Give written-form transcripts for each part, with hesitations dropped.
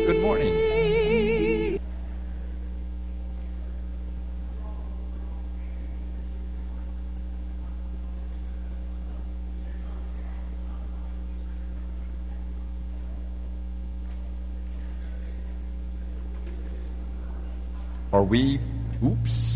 Good morning. Are we, oops.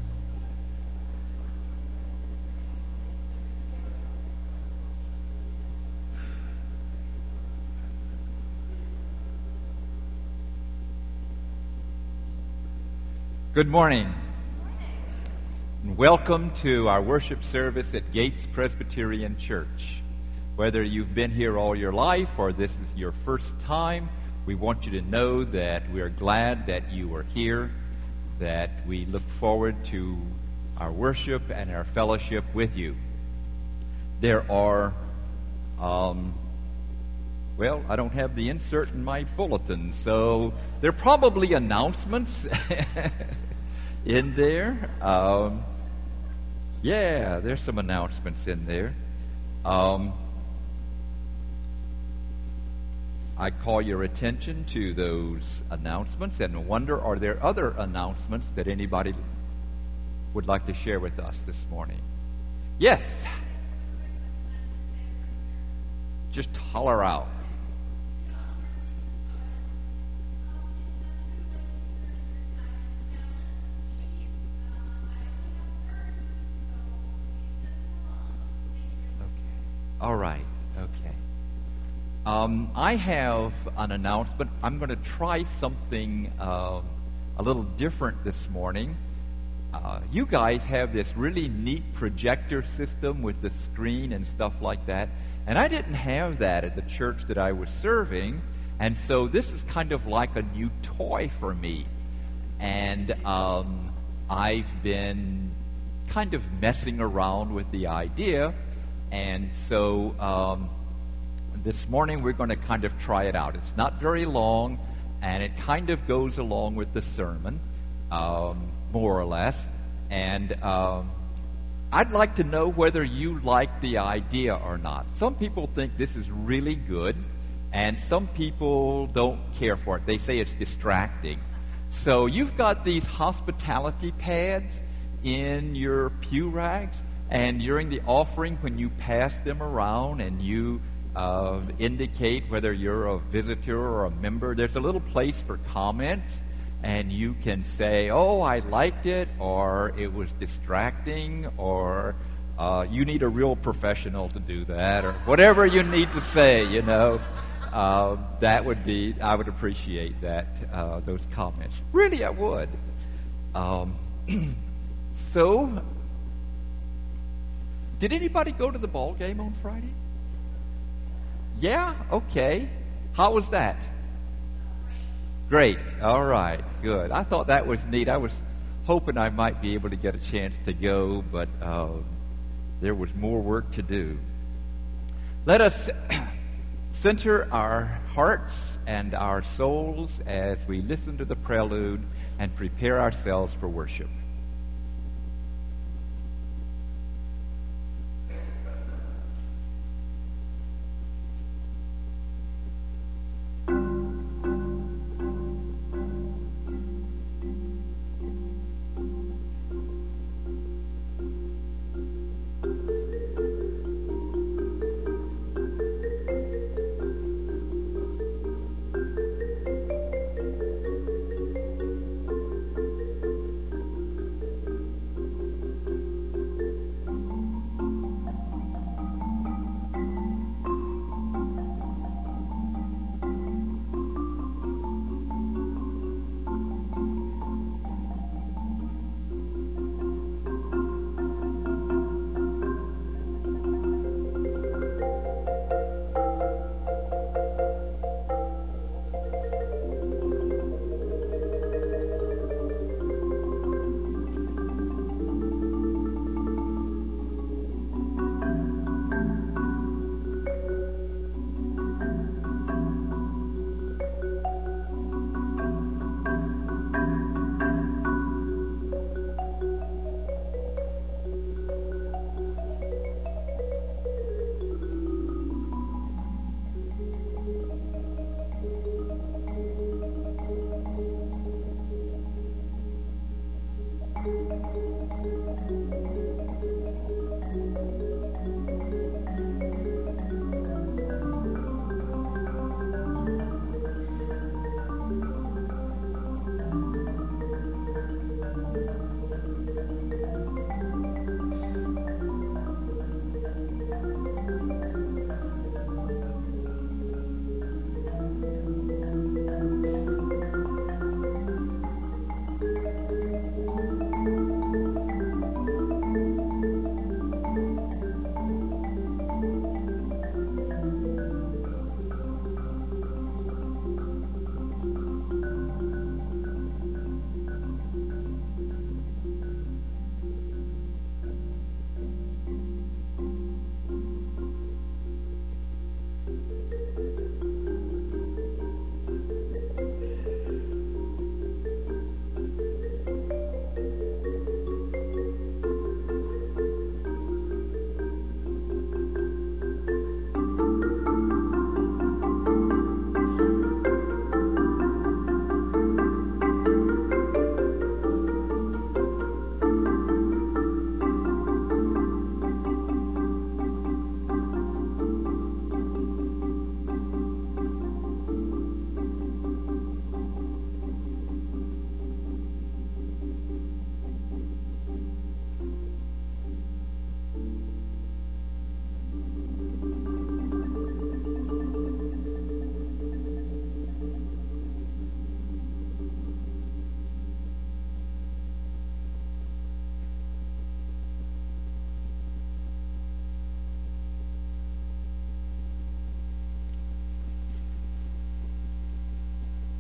Good morning. And welcome to our worship service at Gates Presbyterian Church. Whether you've been here all your life or this is your first time, we want you to know that we are glad that you are here, that we look forward to our worship and our fellowship with you. There are, I don't have the insert in my bulletin, so there are probably announcements in there. There's some announcements in there. I call your attention to those announcements and wonder, are there other announcements that anybody would like to share with us this morning? Yes. Just holler out. All right, okay. I have an announcement. I'm going to try something a little different this morning. You guys have this really neat projector system with the screen and stuff like that, and I didn't have that at the church that I was serving, and so this is kind of like a new toy for me. And I've been kind of messing around with the idea. And so this morning we're going to kind of try it out. It's not very long, and it kind of goes along with the sermon, more or less. And I'd like to know whether you like the idea or not. Some people think this is really good, and some people don't care for it. They say it's distracting. So you've got these hospitality pads in your pew racks. And during the offering, when you pass them around and you indicate whether you're a visitor or a member, there's a little place for comments. And you can say, oh, I liked it, or it was distracting, or you need a real professional to do that, or whatever you need to say, you know. I would appreciate that, those comments. Really, I would. Did anybody go to the ball game on Friday? Yeah? Okay. How was that? Great. All right. Good. I thought that was neat. I was hoping I might be able to get a chance to go, but there was more work to do. Let us center our hearts and our souls as we listen to the prelude and prepare ourselves for worship.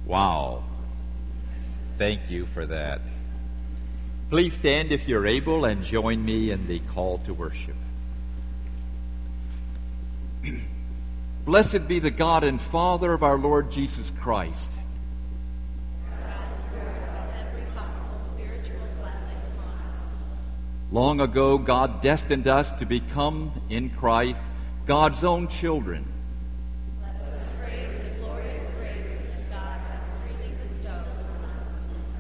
Wow. Thank you for that. Please stand if you're able and join me in the call to worship. Blessed be the God and Father of our Lord Jesus Christ. Long ago, God destined us to become, in Christ, God's own children. Let us praise the glorious grace that God has freely bestowed on us.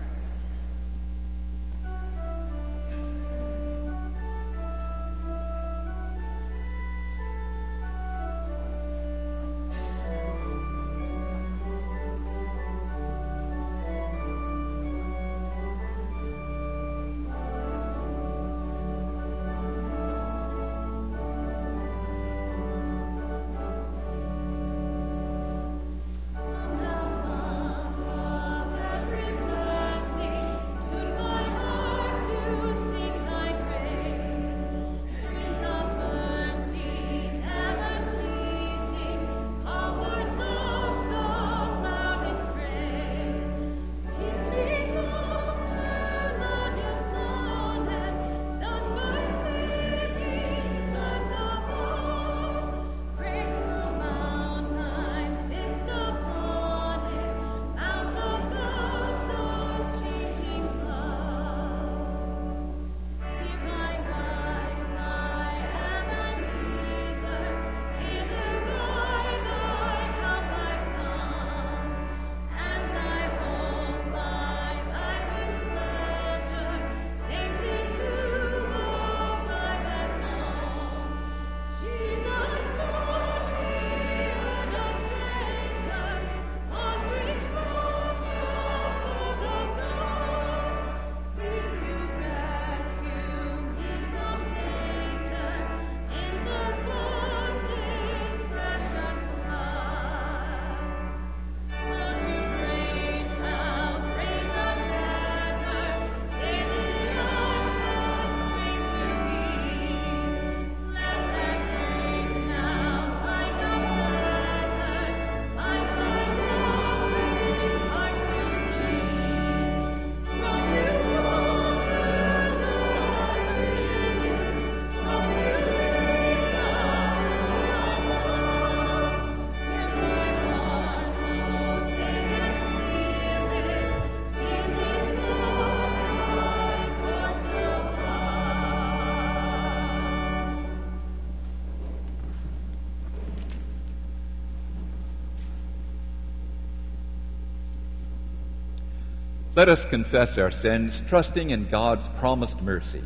Let us confess our sins, trusting in God's promised mercy.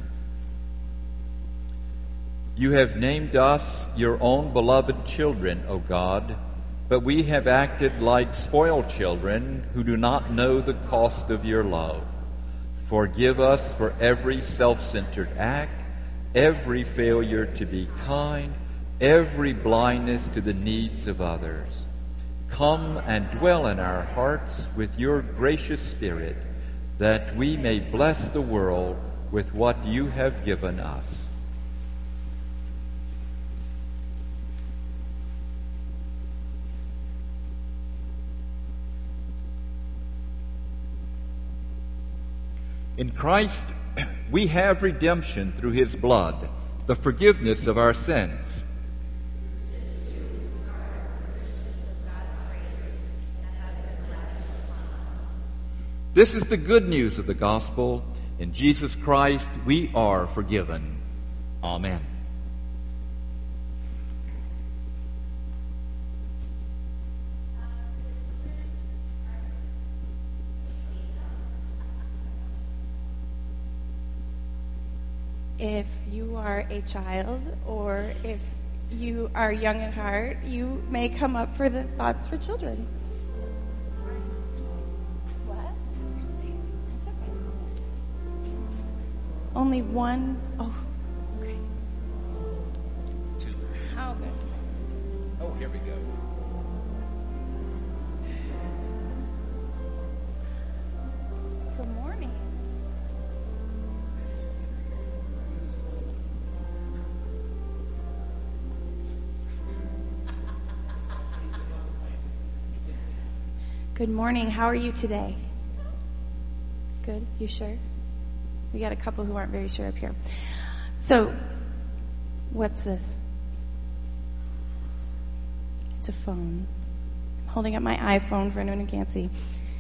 You have named us your own beloved children, O God, but we have acted like spoiled children who do not know the cost of your love. Forgive us for every self-centered act, every failure to be kind, every blindness to the needs of others. Come and dwell in our hearts with your gracious Spirit, that we may bless the world with what you have given us. In Christ, we have redemption through his blood, the forgiveness of our sins. This is the good news of the gospel. In Jesus Christ, we are forgiven. Amen. If you are a child or if you are young at heart, you may come up for the Thoughts for Children. What? That's okay. Only one. Oh, okay. Two. How good. Oh, here we go. Good morning. Good morning. How are you today? Good. You sure? We got a couple who aren't very sure up here. So, what's this? It's a phone. I'm holding up my iPhone for anyone who can't see.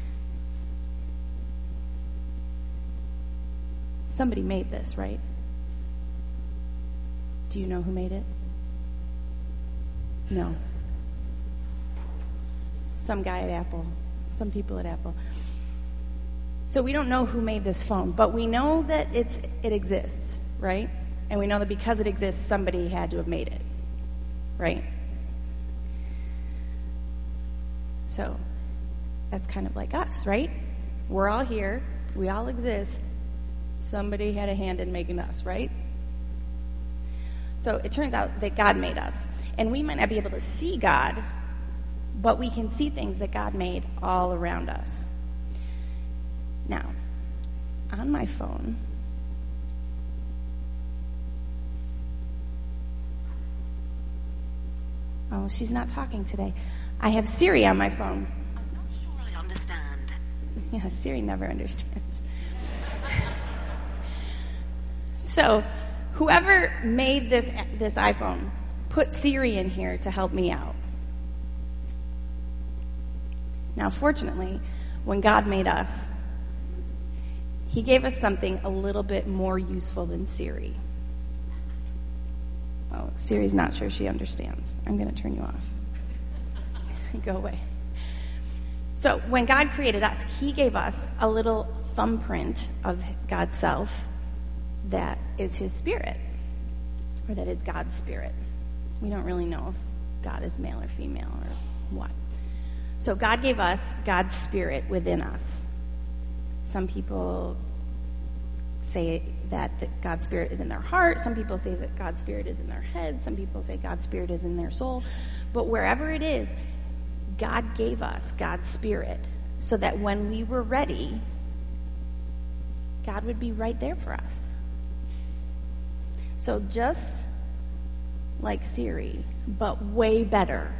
Somebody made this, right? Do you know who made it? No. Some guy at Apple. Some people at Apple. So we don't know who made this phone, but we know that it exists, right? And we know that because it exists, somebody had to have made it, right? So that's kind of like us, right? We're all here. We all exist. Somebody had a hand in making us, right? So it turns out that God made us. And we might not be able to see God, but we can see things that God made all around us. Now, on my phone, oh, she's not talking today. I have Siri on my phone. I'm not sure I understand. Yeah, Siri never understands. So, whoever made this iPhone put Siri in here to help me out. Now, fortunately, when God made us, He gave us something a little bit more useful than Siri. Oh, Siri's not sure she understands. I'm going to turn you off. Go away. So, when God created us, He gave us a little thumbprint of God's self that is His spirit, or that is God's spirit. We don't really know if God is male or female or what. So God gave us God's spirit within us. Some people say that God's spirit is in their heart. Some people say that God's spirit is in their head. Some people say God's spirit is in their soul. But wherever it is, God gave us God's spirit so that when we were ready, God would be right there for us. So just like Siri, but way better.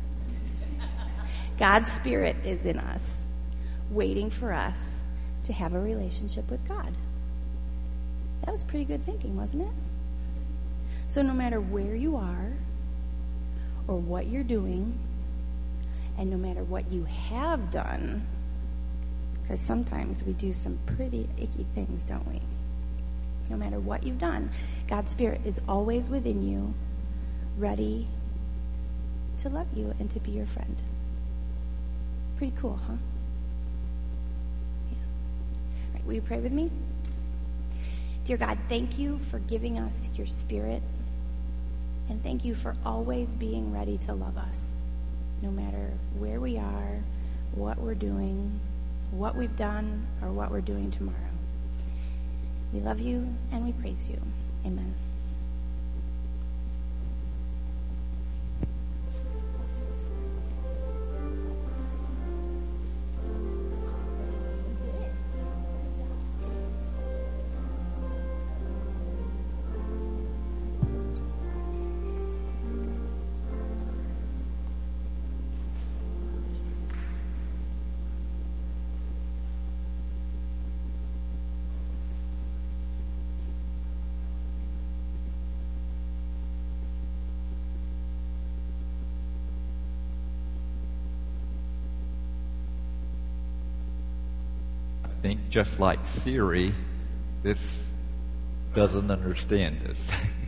God's spirit is in us, waiting for us to have a relationship with God. That was pretty good thinking, wasn't it? So no matter where you are or what you're doing, and no matter what you have done, because sometimes we do some pretty icky things, don't we? No matter what you've done, God's spirit is always within you, ready to love you and to be your friend. Pretty cool, huh? Yeah. All right, will you pray with me? Dear God, thank you for giving us your spirit, and thank you for always being ready to love us, no matter where we are, what we're doing, what we've done, or what we're doing tomorrow. We love you and we praise you. Amen. I think just like Siri, this doesn't understand us.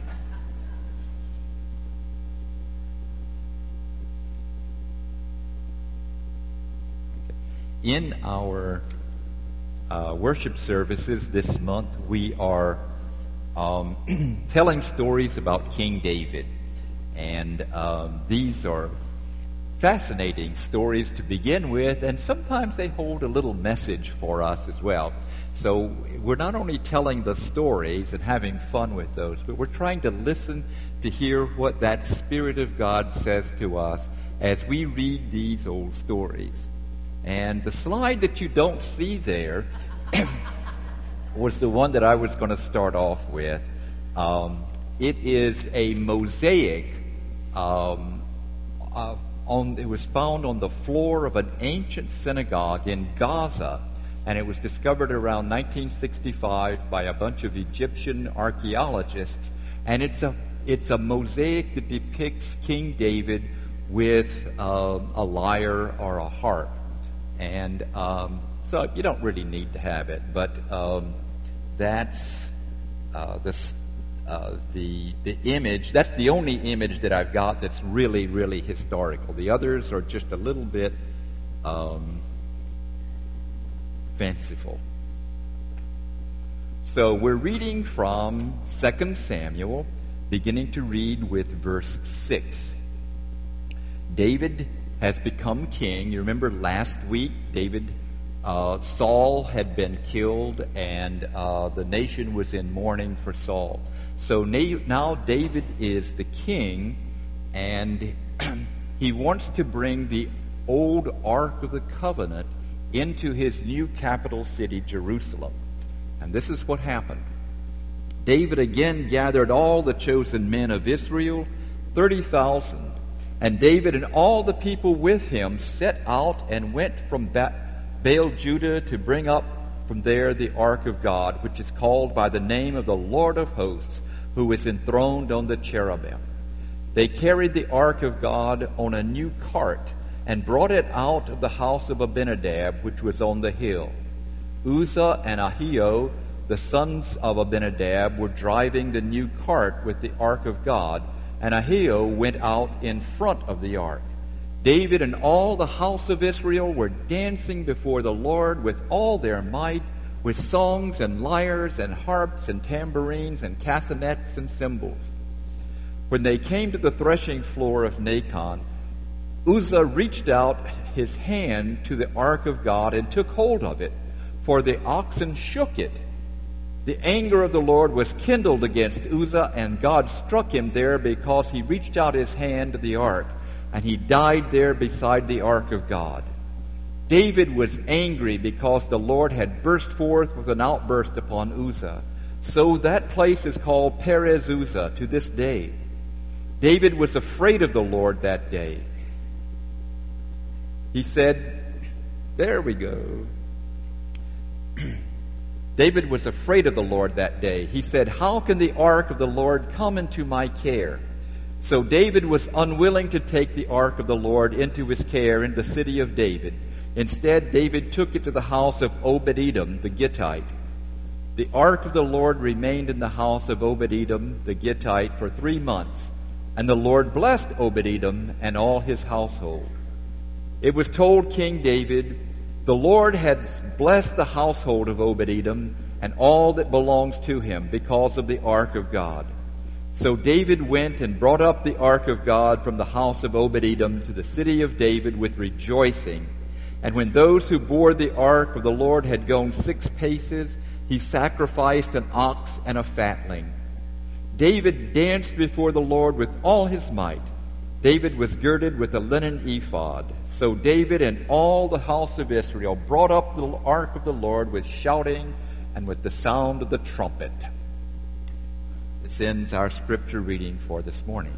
In our worship services this month, we are telling stories about King David. And these are fascinating stories to begin with, and sometimes they hold a little message for us as well. So we're not only telling the stories and having fun with those, but we're trying to listen to hear what that Spirit of God says to us as we read these old stories. And the slide that you don't see there was the one that I was going to start off with. It is a mosaic it was found on the floor of an ancient synagogue in Gaza, and it was discovered around 1965 by a bunch of Egyptian archaeologists. And it's a mosaic that depicts King David with a lyre or a harp. And so you don't really need to have it, but that's the image. That's the only image that I've got that's really, really historical. The others are just a little bit fanciful. So we're reading from 2 Samuel, beginning to read with verse 6. David has become king. You remember last week, Saul had been killed, and the nation was in mourning for Saul. So now David is the king, and he wants to bring the old Ark of the Covenant into his new capital city, Jerusalem. And this is what happened. David again gathered all the chosen men of Israel, 30,000. And David and all the people with him set out and went from Baal Judah to bring up from there the Ark of God, which is called by the name of the Lord of hosts, who is enthroned on the cherubim. They carried the Ark of God on a new cart and brought it out of the house of Abinadab, which was on the hill. Uzzah and Ahio, the sons of Abinadab, were driving the new cart with the Ark of God, and Ahio went out in front of the ark. David and all the house of Israel were dancing before the Lord with all their might, with songs and lyres and harps and tambourines and castanets and cymbals. When they came to the threshing floor of Nacon, Uzzah reached out his hand to the ark of God and took hold of it, for the oxen shook it. The anger of the Lord was kindled against Uzzah, and God struck him there because he reached out his hand to the ark, and he died there beside the ark of God. David was angry because the Lord had burst forth with an outburst upon Uzzah. So that place is called Perez Uzzah to this day. David was afraid of the Lord that day. He said, there we go. David was afraid of the Lord that day. He said, how can the ark of the Lord come into my care? So David was unwilling to take the ark of the Lord into his care in the city of David. Instead, David took it to the house of Obed-Edom the Gittite. The ark of the Lord remained in the house of Obed-Edom the Gittite for 3 months, and the Lord blessed Obed-Edom and all his household. It was told King David, the Lord has blessed the household of Obed-Edom and all that belongs to him because of the ark of God. So David went and brought up the ark of God from the house of Obed-Edom to the city of David with rejoicing. And when those who bore the ark of the Lord had gone 6 paces, he sacrificed an ox and a fatling. David danced before the Lord with all his might. David was girded with a linen ephod. So David and all the house of Israel brought up the ark of the Lord with shouting and with the sound of the trumpet. This ends our scripture reading for this morning.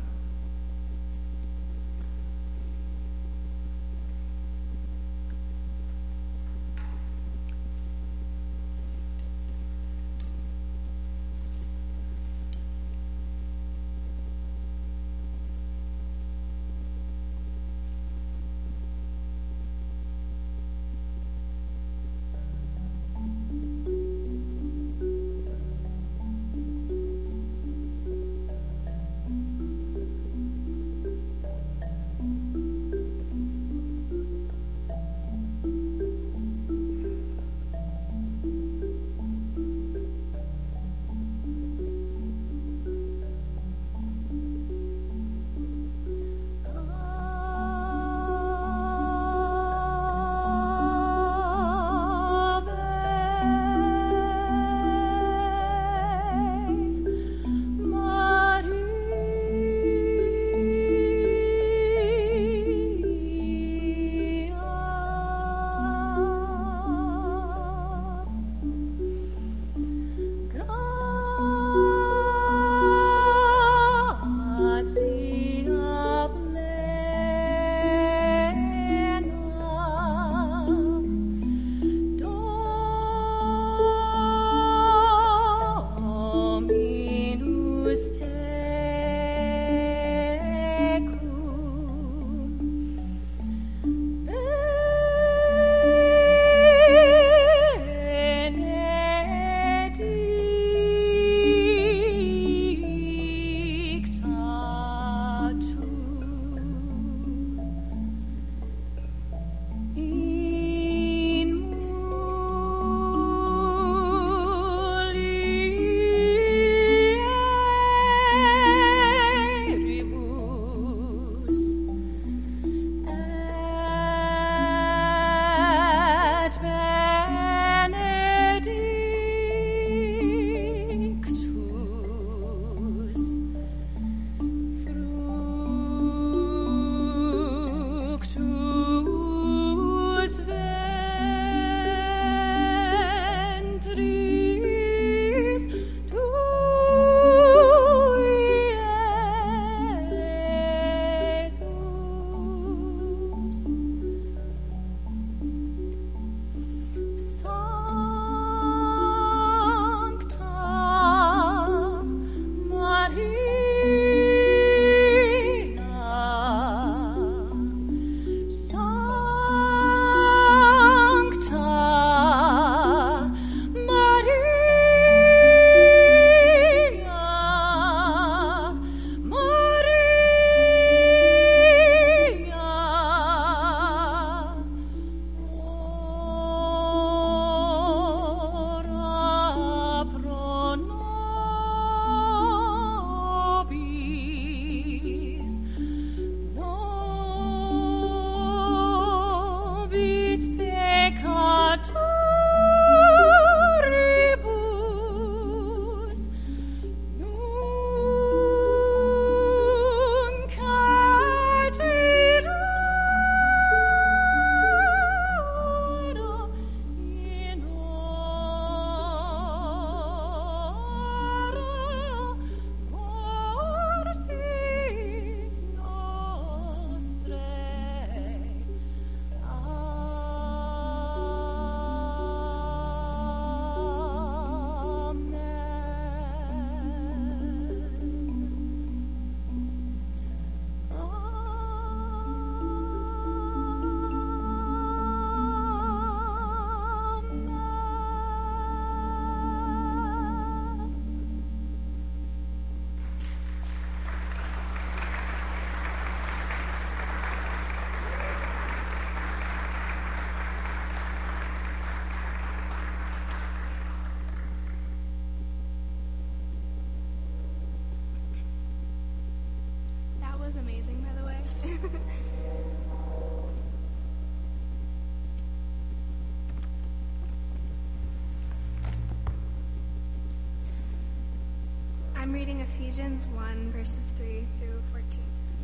Was amazing, by the way. I'm reading Ephesians 1, verses 3 through 14.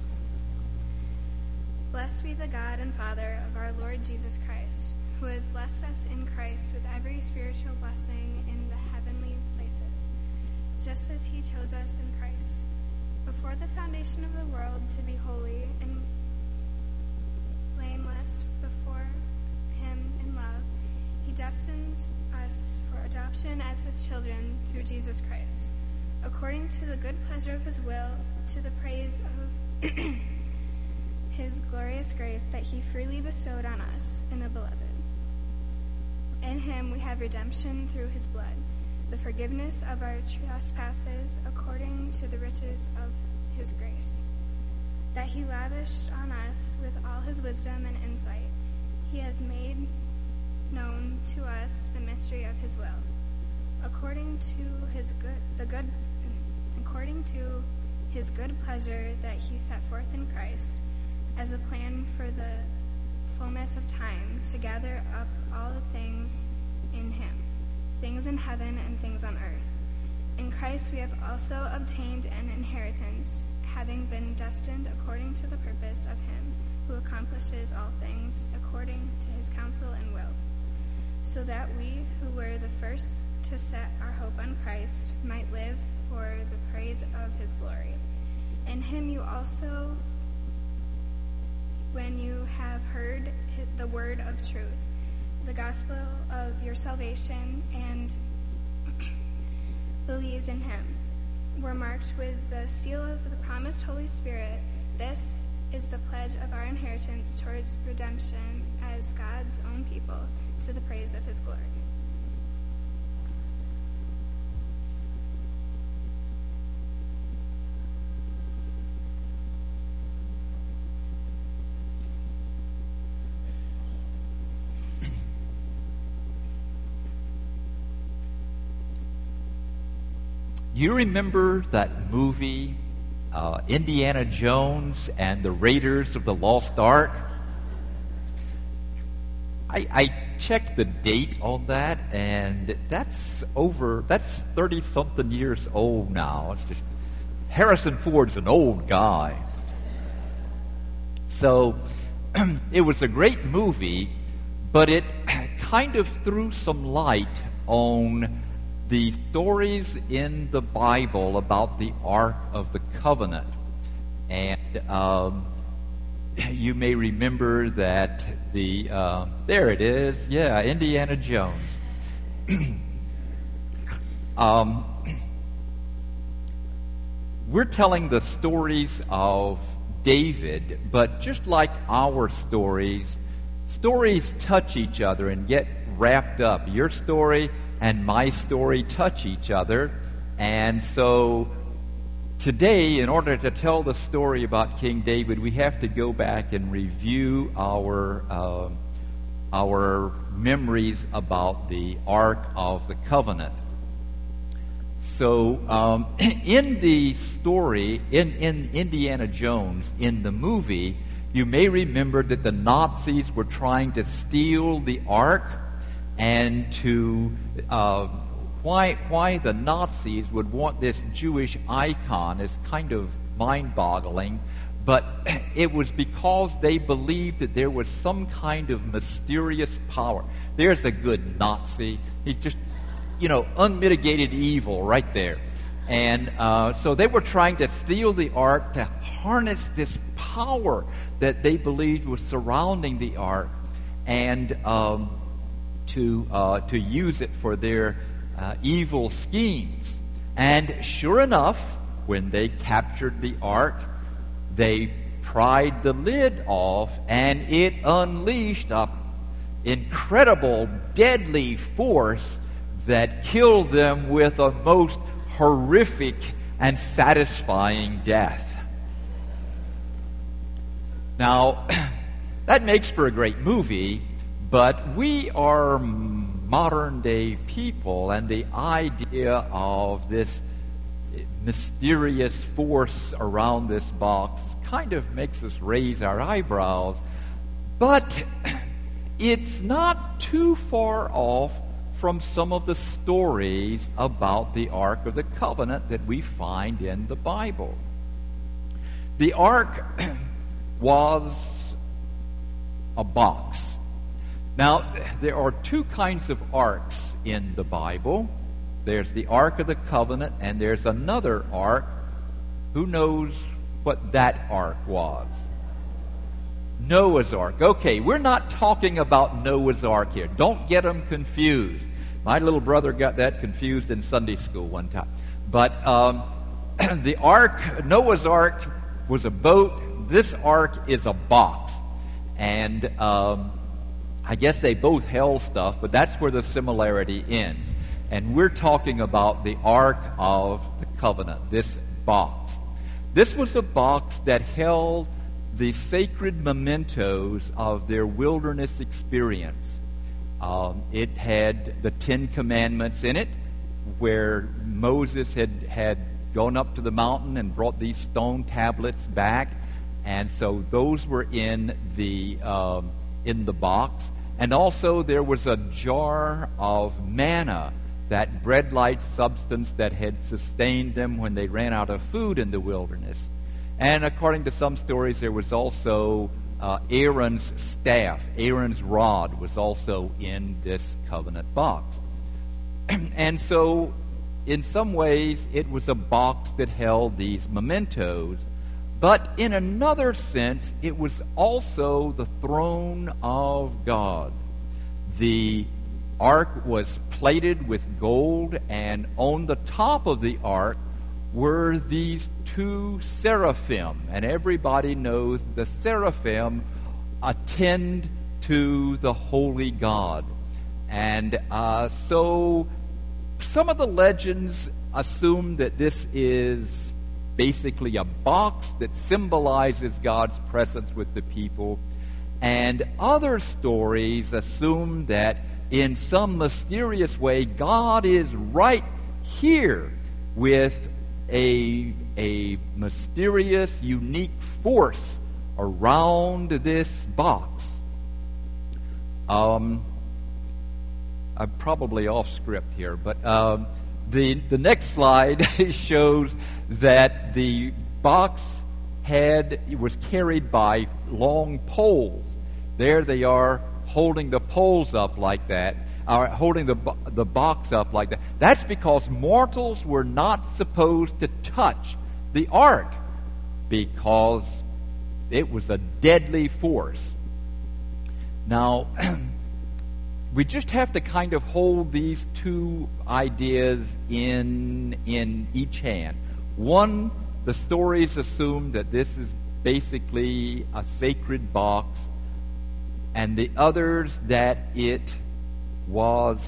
Blessed be the God and Father of our Lord Jesus Christ, who has blessed us in Christ with every spiritual blessing in the heavenly places, just as he chose us in Christ before the foundation of the world to be holy and blameless before him in love. He destined us for adoption as his children through Jesus Christ, according to the good pleasure of his will, to the praise of his glorious grace that he freely bestowed on us in the beloved. In him we have redemption through his blood, the forgiveness of our trespasses according to the riches of his grace, that he lavished on us with all his wisdom and insight. He has made known to us the mystery of his will, according to his good pleasure that he set forth in Christ, as a plan for the fullness of time, to gather up all the things in him, things in heaven and things on earth. In Christ we have also obtained an inheritance, having been destined according to the purpose of him who accomplishes all things according to his counsel and will, so that we who were the first to set our hope on Christ might live for the praise of his glory. In him you also, when you have heard the word of truth, the gospel of your salvation, and believed in him, were marked with the seal of the promised Holy Spirit. This is the pledge of our inheritance towards redemption as God's own people, to the praise of his glory. You remember that movie, Indiana Jones and the Raiders of the Lost Ark? I checked the date on that, and that's 30-something years old now. It's just, Harrison Ford's an old guy. So it was a great movie, but it kind of threw some light on the stories in the Bible about the Ark of the Covenant. And you may remember that there it is, yeah, Indiana Jones. We're telling the stories of David, but just like our stories touch each other and get wrapped up. Your story and my story touch each other. And so today, in order to tell the story about King David, we have to go back and review our memories about the Ark of the Covenant. So in the story, in Indiana Jones, in the movie, you may remember that the Nazis were trying to steal the Ark. and to why the Nazis would want this Jewish icon is kind of mind-boggling, but it was because they believed that there was some kind of mysterious power. There's a good Nazi. He's just, unmitigated evil right there. And so they were trying to steal the ark to harness this power that they believed was surrounding the ark, and to use it for their evil schemes. And sure enough, when they captured the ark, they pried the lid off, and it unleashed an incredible, deadly force that killed them with a most horrific and satisfying death. Now, that makes for a great movie, but we are modern-day people, and the idea of this mysterious force around this box kind of makes us raise our eyebrows. But it's not too far off from some of the stories about the Ark of the Covenant that we find in the Bible. The Ark was a box. Now, there are two kinds of arks in the Bible. There's the Ark of the Covenant, and there's another ark. Who knows what that ark was? Noah's Ark. Okay, we're not talking about Noah's Ark here. Don't get them confused. My little brother got that confused in Sunday school one time. But the ark, Noah's Ark, was a boat. This ark is a box. And I guess they both held stuff, but that's where the similarity ends. And we're talking about the Ark of the Covenant, this box. This was a box that held the sacred mementos of their wilderness experience. It had the 10 Commandments in it, where Moses had gone up to the mountain and brought these stone tablets back. And so those were in the box. And also there was a jar of manna, that bread-like substance that had sustained them when they ran out of food in the wilderness. And according to some stories, there was also Aaron's staff, Aaron's rod was also in this covenant box. And so, in some ways, it was a box that held these mementos. But in another sense, it was also the throne of God. The ark was plated with gold, and on the top of the ark were these two seraphim. And everybody knows the seraphim attend to the holy God. And so some of the legends assume that this is basically a box that symbolizes God's presence with the people. And other stories assume that in some mysterious way, God is right here with a mysterious, unique force around this box. I'm probably off script here, but the next slide shows that the box was carried by long poles. There they are, holding the poles up like that, or holding the box up like that. That's because mortals were not supposed to touch the ark, because it was a deadly force. Now, we just have to kind of hold these two ideas in each hand. One, the stories assume that this is basically a sacred box, and the others that it was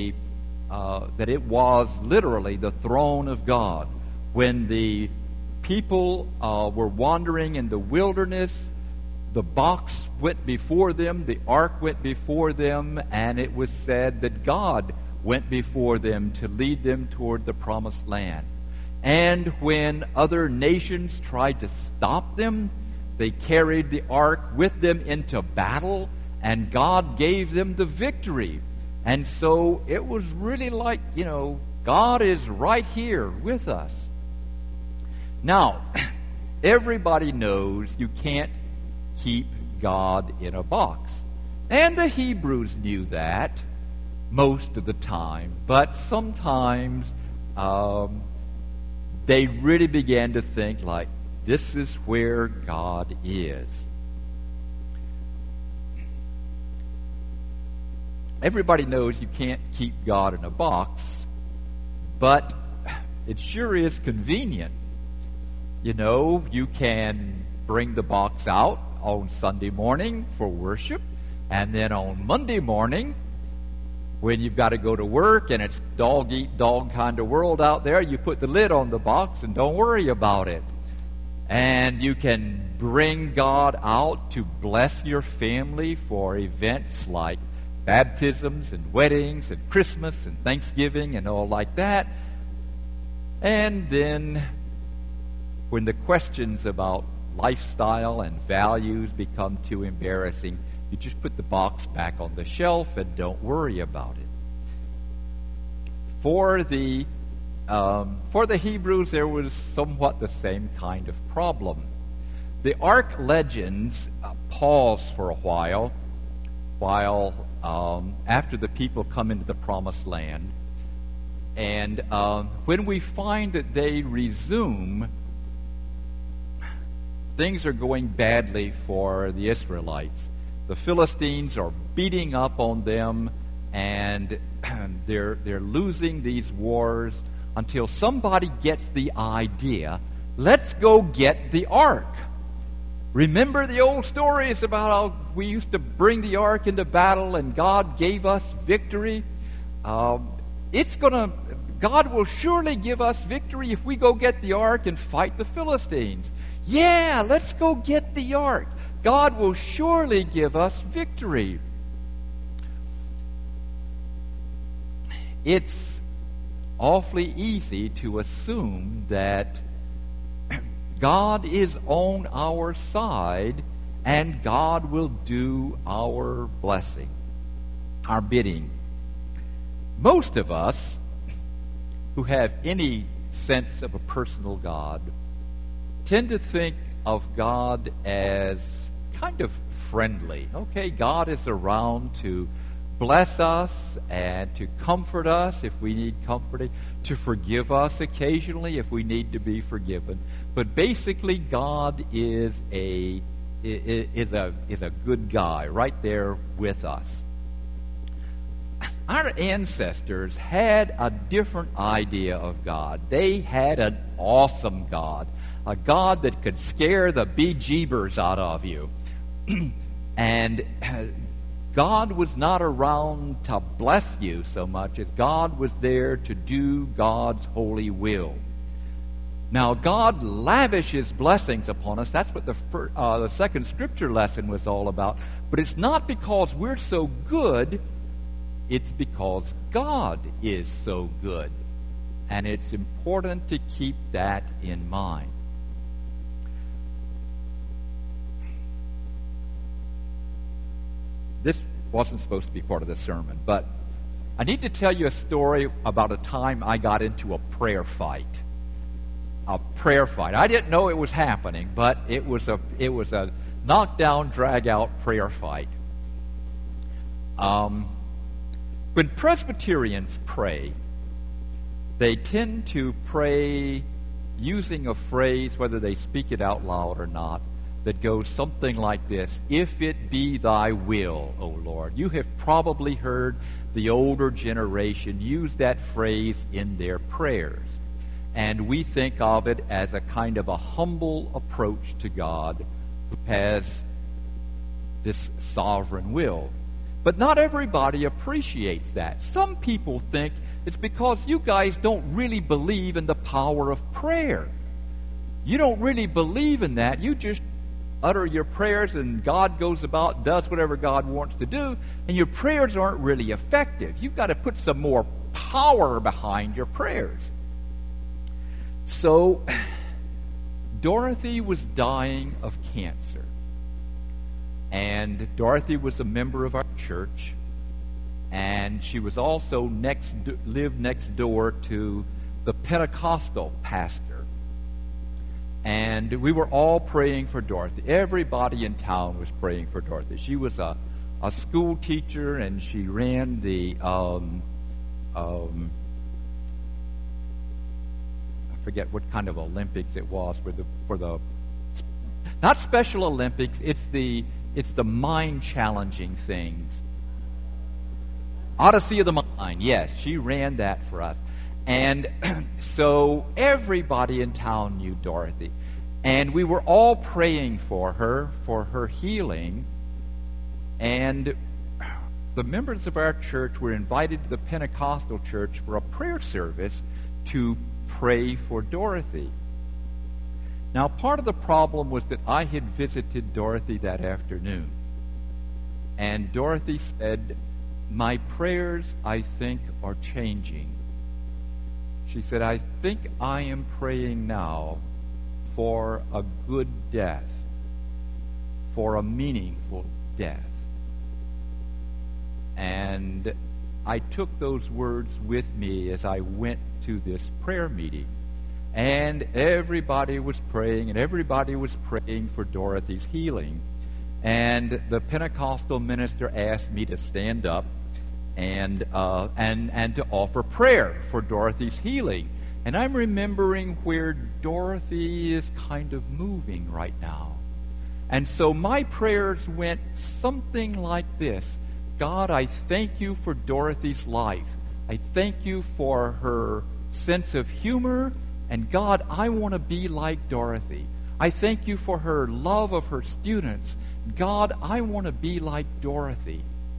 literally the throne of God. When the people were wandering in the wilderness, the box went before them, the ark went before them, and it was said that God went before them to lead them toward the promised land. And when other nations tried to stop them, they carried the ark with them into battle, and God gave them the victory. And so it was really like, God is right here with us. Now, everybody knows you can't keep God in a box. And the Hebrews knew that most of the time. But sometimes they really began to think like, this is where God is. Everybody knows you can't keep God in a box, but it sure is convenient. You can bring the box out on Sunday morning for worship, and then on Monday morning, when you've got to go to work and it's dog-eat-dog kind of world out there, you put the lid on the box and don't worry about it. And you can bring God out to bless your family for events like baptisms and weddings and Christmas and Thanksgiving and all like that. And then when the questions about lifestyle and values become too embarrassing, you just put the box back on the shelf and don't worry about it. For the Hebrews, there was somewhat the same kind of problem. The Ark legends pause for a while after the people come into the Promised Land. And when we find that they resume, things are going badly for the Israelites. The Philistines are beating up on them, and they're losing these wars until somebody gets the idea, let's go get the ark. Remember the old stories about how we used to bring the ark into battle and God gave us victory? God will surely give us victory if we go get the ark and fight the Philistines. Yeah, let's go get the ark. God will surely give us victory. It's awfully easy to assume that God is on our side and God will do our blessing, our bidding. Most of us who have any sense of a personal God tend to think of God as kind of friendly. Okay, God is around to bless us and to comfort us if we need comforting, to forgive us occasionally if we need to be forgiven. But basically, God is a good guy right there with us. Our ancestors had a different idea of God. They had an awesome God, a God that could scare the bejeebers out of you. And God was not around to bless you so much as God was there to do God's holy will. Now, God lavishes blessings upon us. That's what the second scripture lesson was all about. But it's not because we're so good. It's because God is so good. And it's important to keep that in mind. This wasn't supposed to be part of the sermon, but I need to tell you a story about a time I got into a prayer fight. A prayer fight. I didn't know it was happening, but it was a knockdown, drag-out prayer fight. When Presbyterians pray, they tend to pray using a phrase, whether they speak it out loud or not, that goes something like this: if it be thy will, O Lord. You have probably heard the older generation use that phrase in their prayers. And we think of it as a kind of a humble approach to God who has this sovereign will. But not everybody appreciates that. Some people think it's because you guys don't really believe in the power of prayer. You don't really believe in that. You just utter your prayers and God goes about and does whatever God wants to do, and your prayers aren't really effective. You've got to put some more power behind your prayers. So, Dorothy was dying of cancer. And Dorothy was a member of our church. And and she was also lived next door to the Pentecostal pastor. And we were all praying for Dorothy. Everybody in town was praying for Dorothy. She was a school teacher, and she ran the I forget what kind of Olympics it was for the not Special Olympics. It's the mind challenging things. Odyssey of the Mind. Yes, she ran that for us. And so everybody in town knew Dorothy. And we were all praying for her healing. And the members of our church were invited to the Pentecostal church for a prayer service to pray for Dorothy. Now, part of the problem was that I had visited Dorothy that afternoon. And Dorothy said, "My prayers, I think, are changing." She said, "I think I am praying now for a good death, for a meaningful death." And I took those words with me as I went to this prayer meeting. And everybody was praying, and everybody was praying for Dorothy's healing. And the Pentecostal minister asked me to stand up and to offer prayer for Dorothy's healing. And I'm remembering where Dorothy is kind of moving right now. And so my prayers went something like this: God, I thank you for Dorothy's life. I thank you for her sense of humor. And God, I want to be like Dorothy. I thank you for her love of her students. God, I want to be like Dorothy.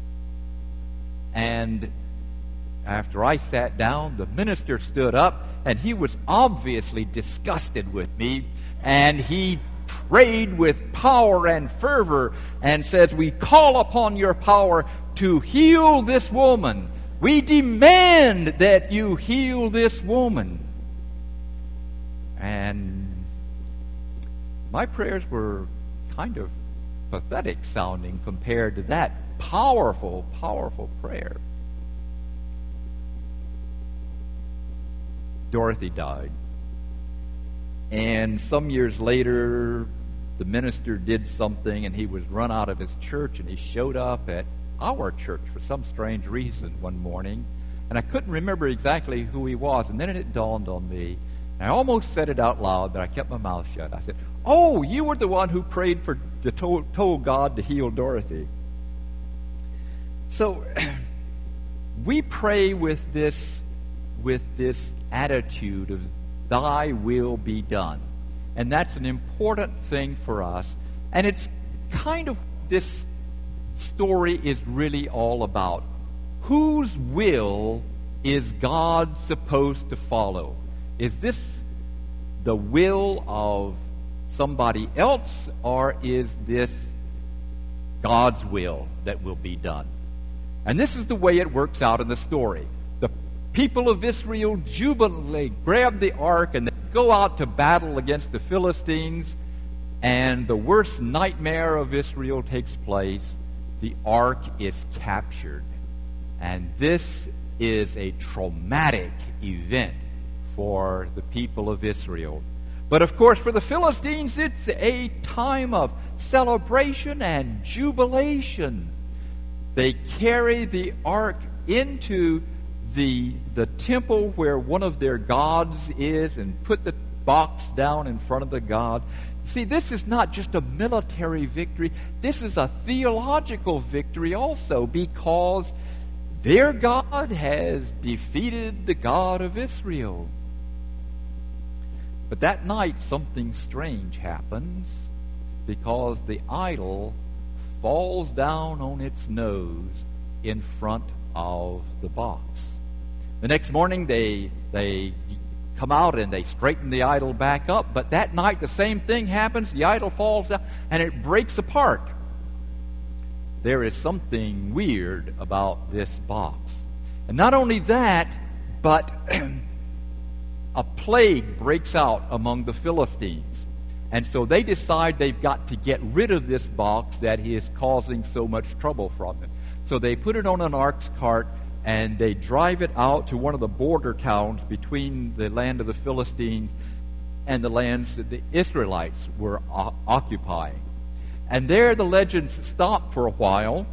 And after I sat down, the minister stood up, and he was obviously disgusted with me. And he prayed with power and fervor and says, "We call upon your power to heal this woman. We demand that you heal this woman." And my prayers were kind of pathetic sounding compared to that powerful, powerful prayer. Dorothy died. And some years later, the minister did something, and he was run out of his church, and he showed up at our church for some strange reason one morning. And I couldn't remember exactly who he was, and then it dawned on me. I almost said it out loud, but I kept my mouth shut. I said, "Oh, you were the one who prayed told God to heal Dorothy." So we pray with this attitude of "Thy will be done," and that's an important thing for us. And it's kind of this story is really all about. Whose will is God supposed to follow? Is this the will of somebody else, or is this God's will that will be done? And this is the way it works out in the story. The people of Israel jubilantly grab the ark and they go out to battle against the Philistines, and the worst nightmare of Israel takes place. The ark is captured. And this is a traumatic event for the people of Israel. But of course, for the Philistines, it's a time of celebration and jubilation. They carry the ark into the temple where one of their gods is and put the box down in front of the god. See, this is not just a military victory. This is a theological victory also, because their God has defeated the God of Israel. But that night, something strange happens, because the idol falls down on its nose in front of the box. The next morning, they come out and they straighten the idol back up. But that night, the same thing happens. The idol falls down and it breaks apart. There is something weird about this box. And not only that, but a plague breaks out among the Philistines. And so they decide they've got to get rid of this box that is causing so much trouble from them. So they put it on an ox cart and they drive it out to one of the border towns between the land of the Philistines and the lands that the Israelites were occupying. And there the legends stop for a while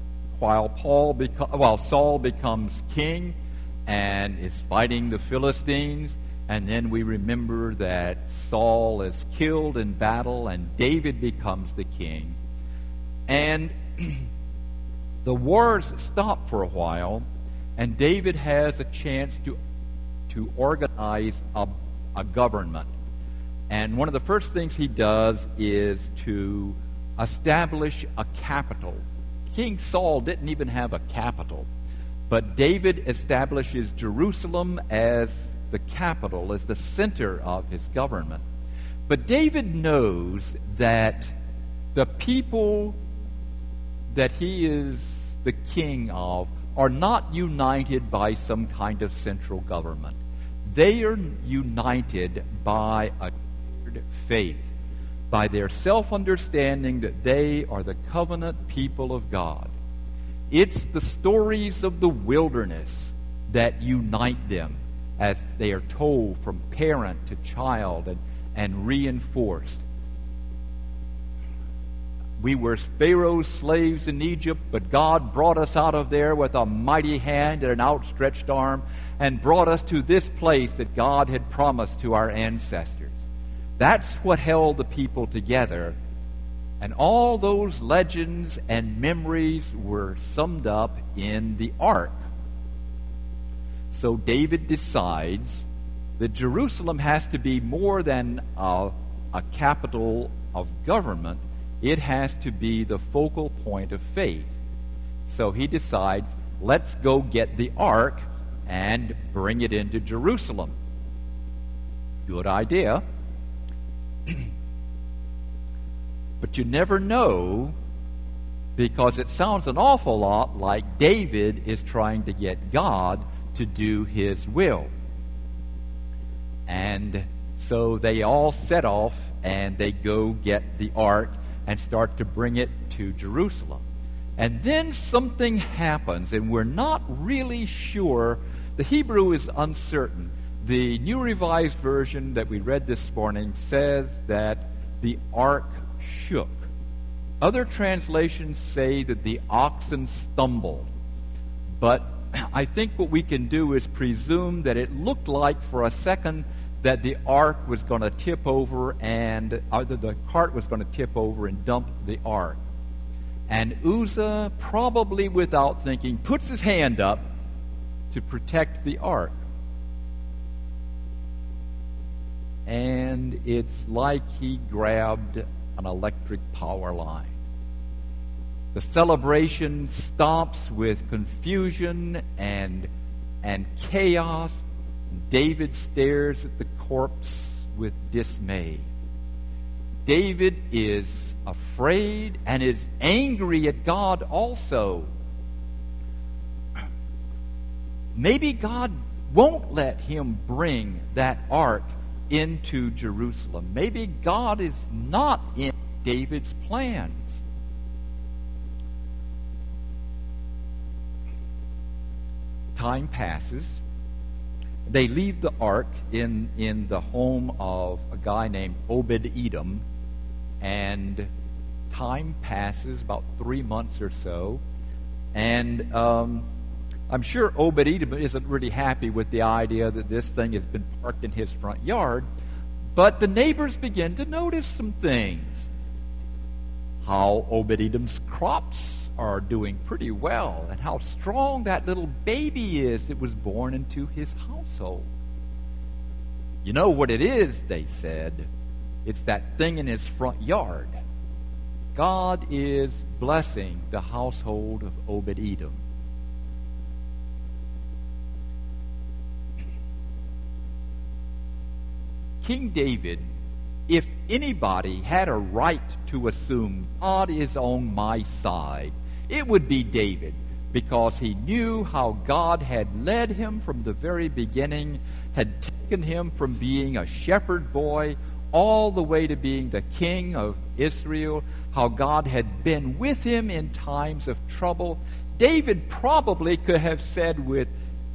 Saul becomes king and is fighting the Philistines. And then we remember that Saul is killed in battle and David becomes the king. And the wars stop for a while, and David has a chance to organize a government. And one of the first things he does is to establish a capital. King Saul didn't even have a capital, but David establishes Jerusalem as the capital, as the center of his government. But David knows that the people that he is the king of are not united by some kind of central government. They are united by a shared faith, by their self-understanding that they are the covenant people of God. It's the stories of the wilderness that unite them, as they are told from parent to child and reinforced. We were Pharaoh's slaves in Egypt, but God brought us out of there with a mighty hand and an outstretched arm and brought us to this place that God had promised to our ancestors. That's what held the people together. And all those legends and memories were summed up in the ark. So David decides that Jerusalem has to be more than a capital of government. It has to be the focal point of faith. So he decides, let's go get the ark and bring it into Jerusalem. Good idea. But you never know, because it sounds an awful lot like David is trying to get God to do his will. And so they all set off and they go get the ark and start to bring it to Jerusalem. And then something happens, and we're not really sure. The Hebrew is uncertain. The New Revised Version that we read this morning says that the ark shook. Other translations say that the oxen stumbled. But I think what we can do is presume that it looked like for a second that the ark was going to tip over and the cart was going to tip over and dump the ark. And Uzzah, probably without thinking, puts his hand up to protect the ark. And it's like he grabbed an electric power line. The celebration stops with confusion and chaos. David stares at the corpse with dismay. David is afraid and is angry at God also. Maybe God won't let him bring that ark into Jerusalem. Maybe God is not in David's plans. Time passes. They leave the ark in the home of a guy named Obed-Edom, and time passes, about 3 months or so, and I'm sure Obed-Edom isn't really happy with the idea that this thing has been parked in his front yard, but the neighbors begin to notice some things. How Obed-Edom's crops are doing pretty well, and how strong that little baby is that was born into his household. You know what it is, they said. It's that thing in his front yard. God is blessing the household of Obed-Edom. King David, if anybody had a right to assume God is on my side, it would be David, because he knew how God had led him from the very beginning, had taken him from being a shepherd boy all the way to being the king of Israel, how God had been with him in times of trouble, David probably could have said with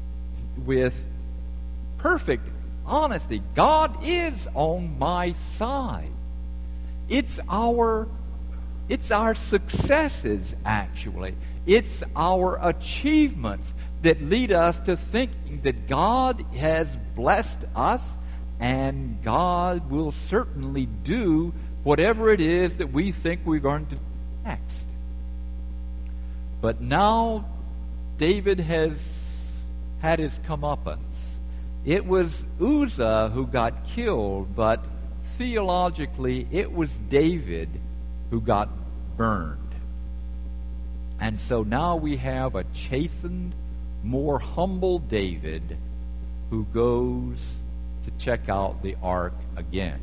perfect honesty, God is on my side. It's our successes, actually. It's our achievements that lead us to thinking that God has blessed us and God will certainly do whatever it is that we think we're going to do next. But now David has had his comeuppance. It was Uzzah who got killed, but theologically it was David who got burned. And so now we have a chastened, more humble David who goes to check out the ark again.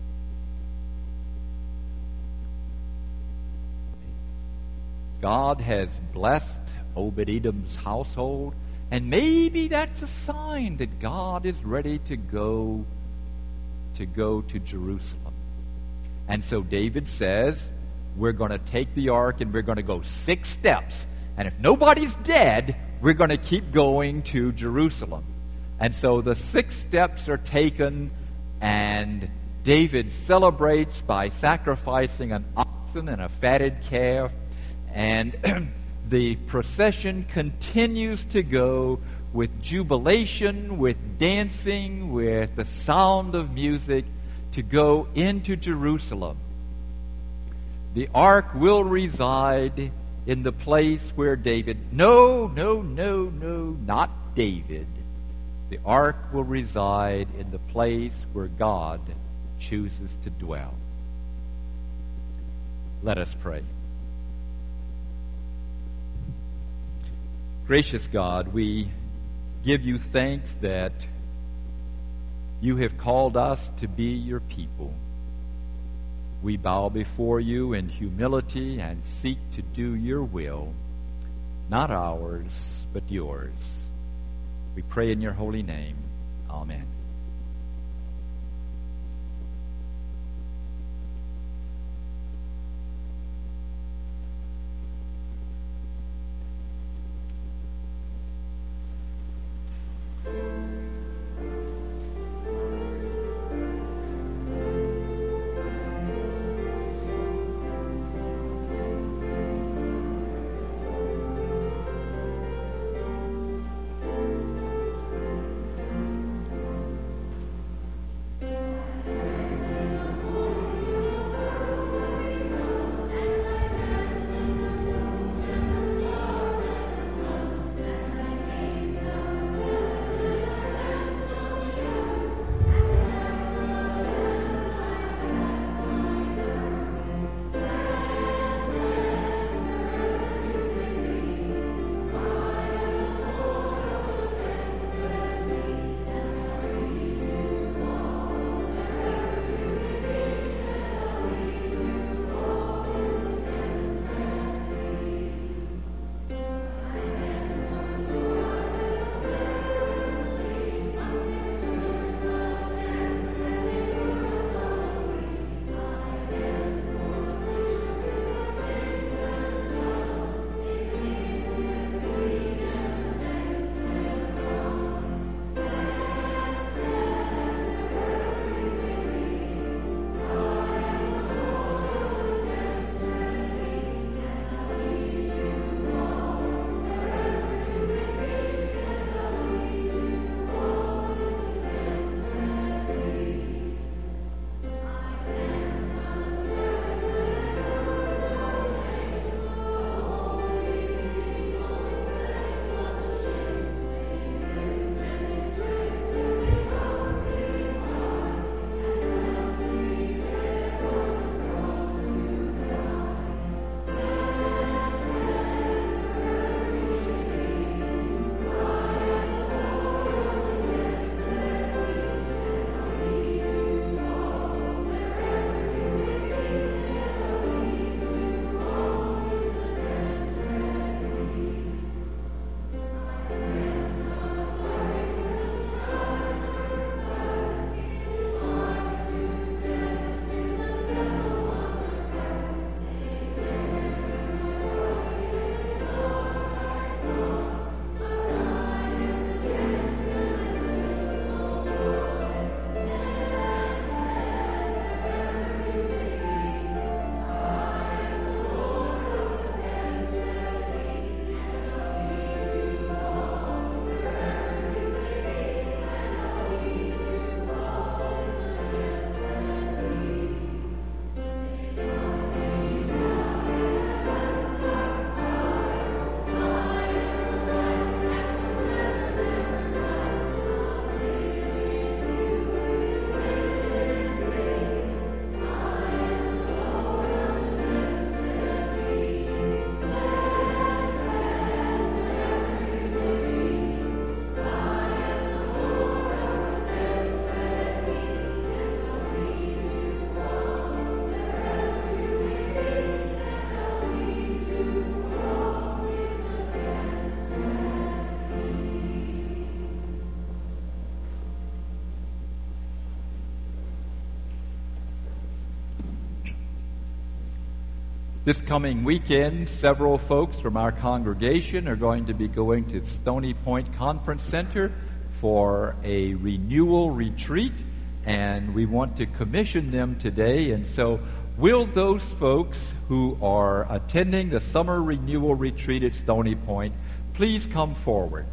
God has blessed Obed-Edom's household, and maybe that's a sign that God is ready to go to Jerusalem. And so David says, we're going to take the ark and we're going to go 6 steps. And if nobody's dead, we're going to keep going to Jerusalem. And so the 6 steps are taken, and David celebrates by sacrificing an oxen and a fatted calf. And the procession continues to go with jubilation, with dancing, with the sound of music to go into Jerusalem. The ark will reside in the place where David... No, not David. The ark will reside in the place where God chooses to dwell. Let us pray. Gracious God, we give you thanks that you have called us to be your people. We bow before you in humility and seek to do your will, not ours, but yours. We pray in your holy name. Amen. This coming weekend, several folks from our congregation are going to be going to Stony Point Conference Center for a renewal retreat, and we want to commission them today. And so will those folks who are attending the summer renewal retreat at Stony Point please come forward?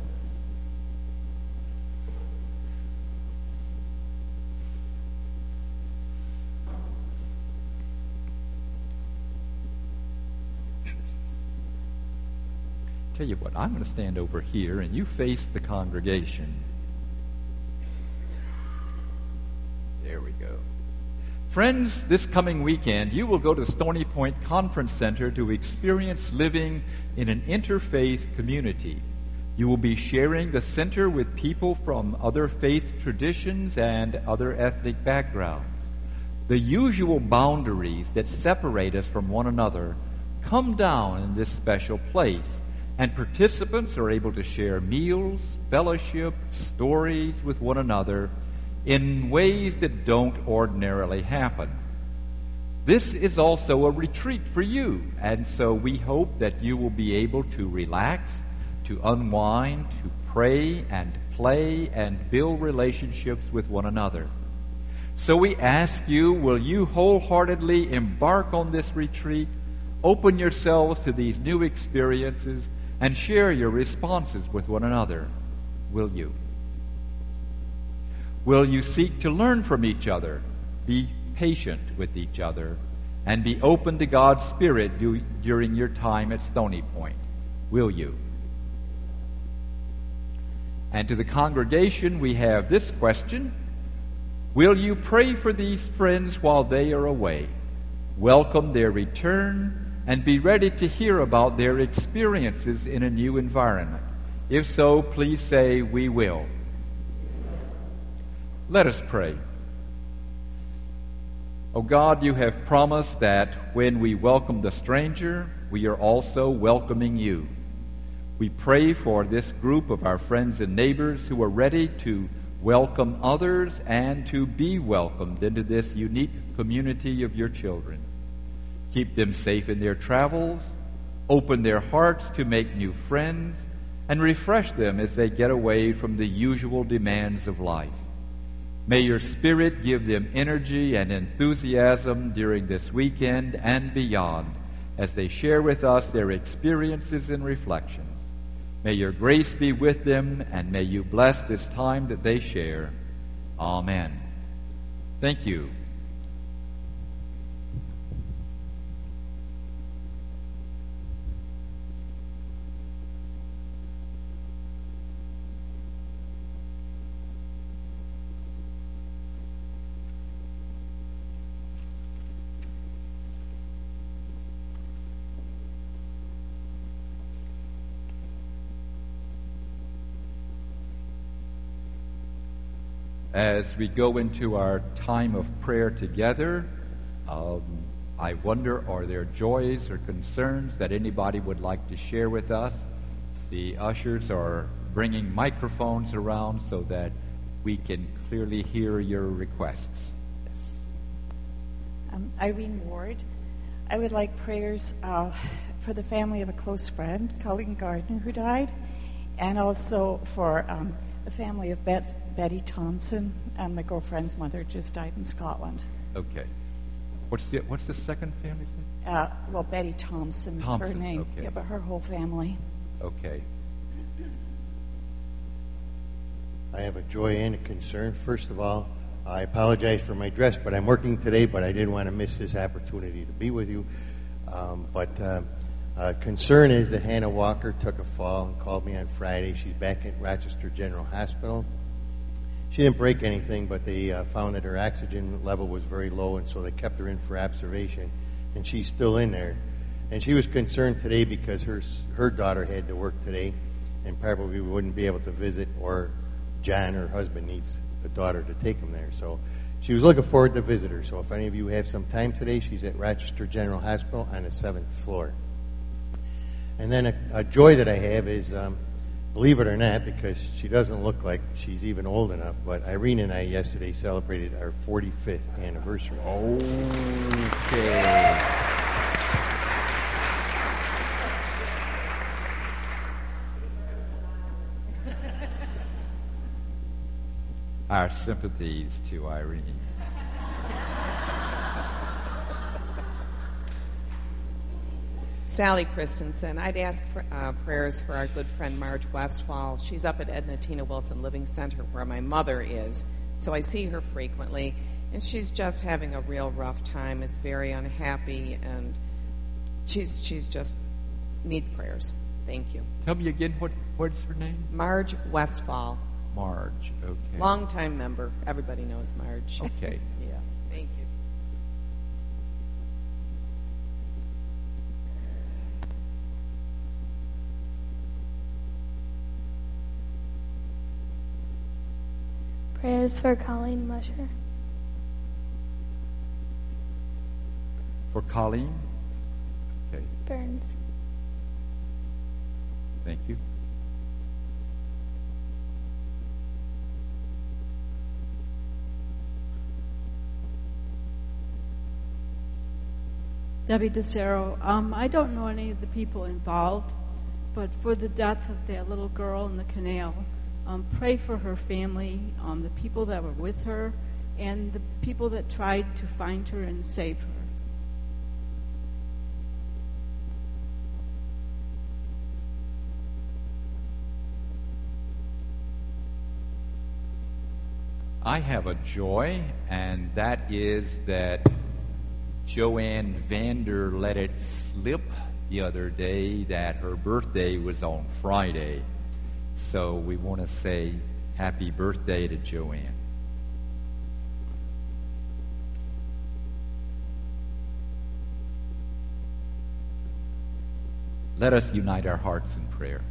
Tell you what, I'm going to stand over here and you face the congregation. There we go. Friends, this coming weekend, you will go to Stony Point Conference Center to experience living in an interfaith community. You will be sharing the center with people from other faith traditions and other ethnic backgrounds. The usual boundaries that separate us from one another come down in this special place, and participants are able to share meals, fellowship, stories with one another in ways that don't ordinarily happen. This is also a retreat for you, and so we hope that you will be able to relax, to unwind, to pray and play and build relationships with one another. So we ask you, will you wholeheartedly embark on this retreat, open yourselves to these new experiences, and share your responses with one another? Will you? Will you seek to learn from each other, be patient with each other, and be open to God's Spirit during your time at Stony Point? Will you? And to the congregation, we have this question: will you pray for these friends while they are away? Welcome their return and be ready to hear about their experiences in a new environment. If so, please say, "We will." Let us pray. O God, you have promised that when we welcome the stranger, we are also welcoming you. We pray for this group of our friends and neighbors who are ready to welcome others and to be welcomed into this unique community of your children. Keep them safe in their travels, open their hearts to make new friends, and refresh them as they get away from the usual demands of life. May your Spirit give them energy and enthusiasm during this weekend and beyond as they share with us their experiences and reflections. May your grace be with them, and may you bless this time that they share. Amen. Thank you. As we go into our time of prayer together, I wonder, are there joys or concerns that anybody would like to share with us? The ushers are bringing microphones around so that we can clearly hear your requests. Yes. Irene Ward. I would like prayers for the family of a close friend, Colleen Gardner, who died, and also for the family of Betty Thompson, and my girlfriend's mother just died in Scotland. Okay. What's the second family's name? Well, Betty Thompson is her name. Okay. Yeah, but her whole family. Okay. I have a joy and a concern. First of all, I apologize for my dress, but I'm working today, but I didn't want to miss this opportunity to be with you. Concern is that Hannah Walker took a fall and called me on Friday. She's back at Rochester General Hospital. She didn't break anything, but they found that her oxygen level was very low, and so they kept her in for observation, and she's still in there. And she was concerned today because her daughter had to work today and probably wouldn't be able to visit, or John, her husband, needs the daughter to take him there. So she was looking forward to visit her. So if any of you have some time today, she's at Rochester General Hospital on the 7th floor. And then a joy that I have is, believe it or not, because she doesn't look like she's even old enough, but Irene and I yesterday celebrated our 45th anniversary. Okay. Our sympathies to Irene. Sally Christensen. I'd ask for prayers for our good friend Marge Westfall. She's up at Edna Tina Wilson Living Center where my mother is, so I see her frequently, and she's just having a real rough time, is very unhappy, and she's just needs prayers. Thank you. Tell me again, what's her name? Marge Westfall. Marge, okay. Long-time member. Everybody knows Marge. Okay. Yeah, thank you. Prayers for Colleen Musher. For Colleen? Okay, Burns. thank you. Debbie DeCero. I don't know any of the people involved, but for the death of that little girl in the canal, pray for her family, the people that were with her, and the people that tried to find her and save her. I have a joy, and that is that Joanne Vander let it slip the other day that her birthday was on Friday. So we want to say happy birthday to Joanne. Let us unite our hearts in prayer.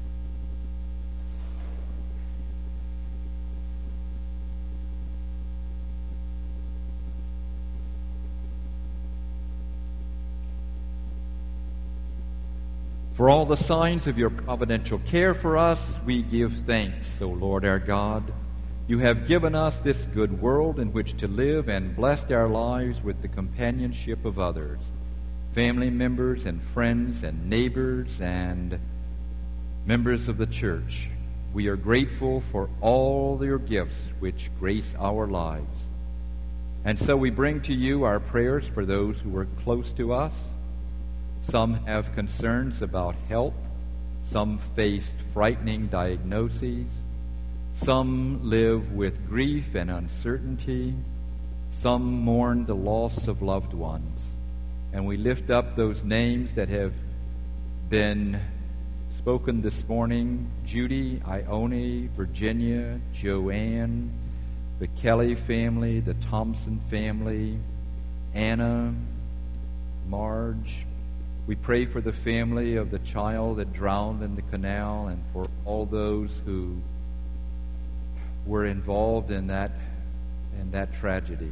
For all the signs of your providential care for us, we give thanks, O Lord our God. You have given us this good world in which to live and blessed our lives with the companionship of others, family members and friends and neighbors and members of the church. We are grateful for all your gifts which grace our lives. And so we bring to you our prayers for those who are close to us. Some have concerns about health. Some faced frightening diagnoses. Some live with grief and uncertainty. Some mourn the loss of loved ones. And we lift up those names that have been spoken this morning: Judy, Ione, Virginia, Joanne, the Kelly family, the Thompson family, Anna, Marge. We pray for the family of the child that drowned in the canal and for all those who were involved in that tragedy.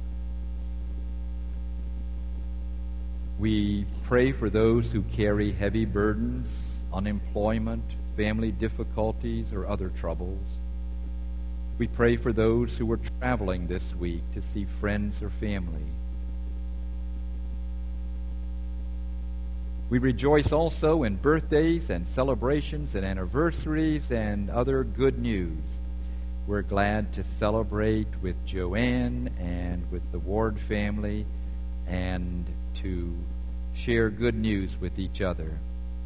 We pray for those who carry heavy burdens, unemployment, family difficulties, or other troubles. We pray for those who are traveling this week to see friends or family. We rejoice also in birthdays and celebrations and anniversaries and other good news. We're glad to celebrate with Joanne and with the Ward family and to share good news with each other.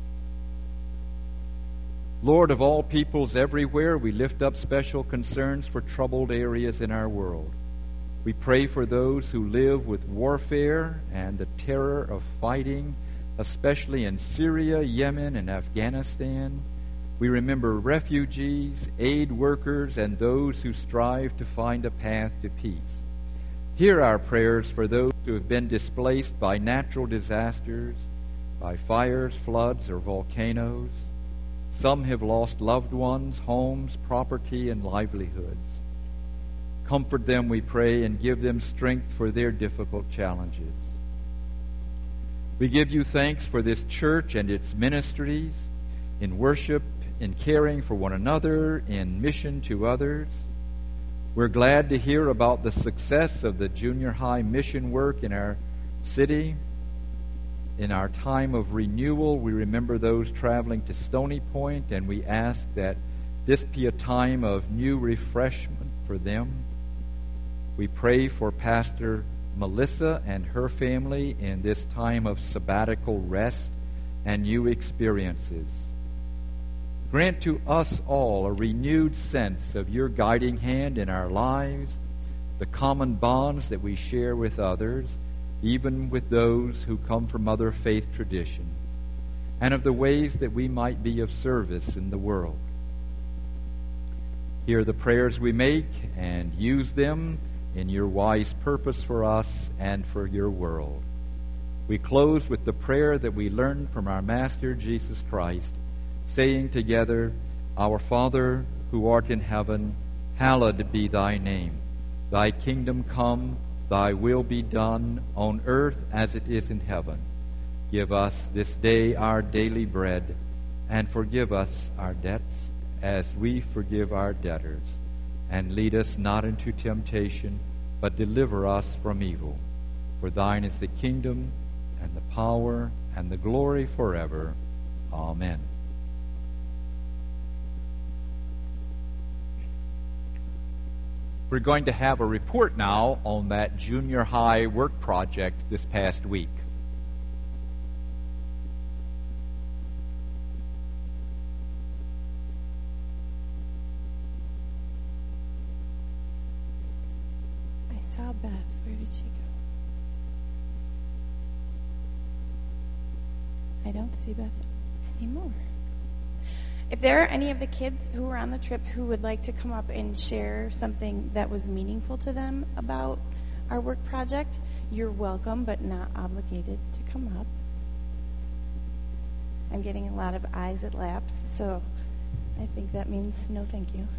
Lord of all peoples everywhere, we lift up special concerns for troubled areas in our world. We pray for those who live with warfare and the terror of fighting, especially in Syria, Yemen, and Afghanistan. We remember refugees, aid workers, and those who strive to find a path to peace. Hear our prayers for those who have been displaced by natural disasters, by fires, floods, or volcanoes. Some have lost loved ones, homes, property, and livelihoods. Comfort them, we pray, and give them strength for their difficult challenges. We give you thanks for this church and its ministries, in worship, in caring for one another, in mission to others. We're glad to hear about the success of the junior high mission work in our city. In our time of renewal, we remember those traveling to Stony Point, and we ask that this be a time of new refreshment for them. We pray for Pastor Melissa and her family in this time of sabbatical rest and new experiences. Grant to us all a renewed sense of your guiding hand in our lives, the common bonds that we share with others, even with those who come from other faith traditions, and of the ways that we might be of service in the world. Hear the prayers we make and use them in your wise purpose for us and for your world. We close with the prayer that we learned from our Master Jesus Christ, saying together, Our Father, who art in heaven, hallowed be thy name. Thy kingdom come, thy will be done, on earth as it is in heaven. Give us this day our daily bread, and forgive us our debts, as we forgive our debtors. And lead us not into temptation, but deliver us from evil. For thine is the kingdom, and the power, and the glory forever. Amen. We're going to have a report now on that junior high work project this past week. I saw Beth. Where did she go? I don't see Beth anymore. If there are any of the kids who were on the trip who would like to come up and share something that was meaningful to them about our work project, you're welcome but not obligated to come up. I'm getting a lot of eyes at laps, so I think that means no thank you.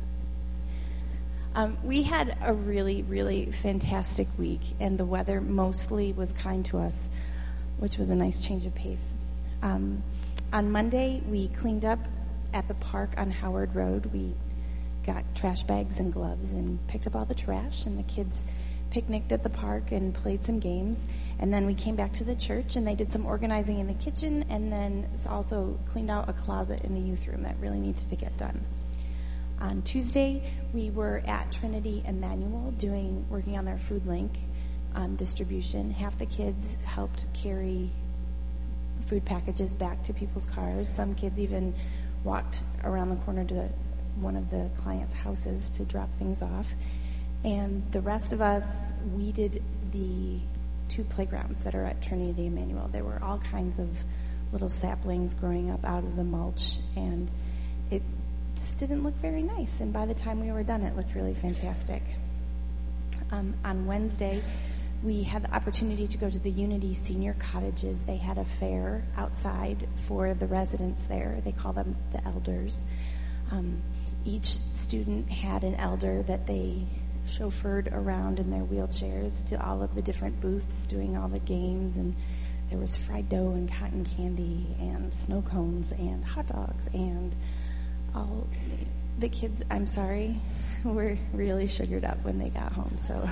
We had a really, really fantastic week, and the weather mostly was kind to us, which was a nice change of pace. On Monday, we cleaned up at the park on Howard Road. We got trash bags and gloves and picked up all the trash, and the kids picnicked at the park and played some games. And then we came back to the church, and they did some organizing in the kitchen, and then also cleaned out a closet in the youth room that really needed to get done. On Tuesday, we were at Trinity Emmanuel working on their food link distribution. Half the kids helped carry food packages back to people's cars. Some kids even walked around the corner to one of the clients' houses to drop things off. And the rest of us weeded the 2 playgrounds that are at Trinity Emmanuel. There were all kinds of little saplings growing up out of the mulch, and it just didn't look very nice. And by the time we were done, it looked really fantastic. On Wednesday, we had the opportunity to go to the Unity Senior Cottages. They had a fair outside for the residents there. They call them the elders. Each student had an elder that they chauffeured around in their wheelchairs to all of the different booths doing all the games. And there was fried dough and cotton candy and snow cones and hot dogs. And all the kids, I'm sorry, were really sugared up when they got home. So